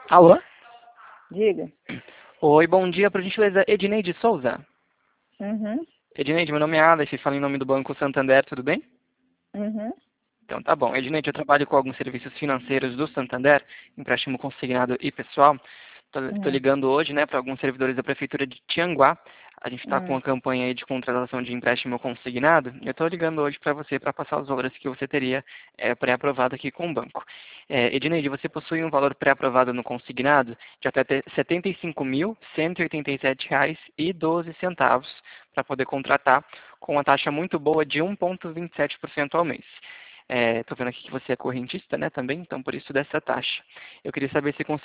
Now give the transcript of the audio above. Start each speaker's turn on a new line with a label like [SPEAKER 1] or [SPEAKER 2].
[SPEAKER 1] Alô?
[SPEAKER 2] Diga.
[SPEAKER 1] Oi, bom dia, por gentileza, Edneide Souza.
[SPEAKER 2] Uhum,
[SPEAKER 1] Edneide, meu nome é Aleph, falo em nome do Banco Santander, tudo bem?
[SPEAKER 2] uhum,
[SPEAKER 1] Então tá bom. Edneide, eu trabalho com alguns serviços financeiros do Santander, empréstimo consignado e pessoal. Estou
[SPEAKER 2] uhum,
[SPEAKER 1] ligando hoje, né, para alguns servidores da Prefeitura de Tianguá. A gente está com
[SPEAKER 2] uhum.
[SPEAKER 1] uma campanha aí de contratação de empréstimo consignado. Eu estou ligando hoje para você para passar os valores que você teria pré-aprovado aqui com o banco. Edneide, você possui um valor pré-aprovado no consignado de até R$ 75.187,12 para poder contratar com uma taxa muito boa de 1,27% ao mês. Estou vendo aqui que você é correntista, né, também, então por isso dessa taxa. Eu queria saber se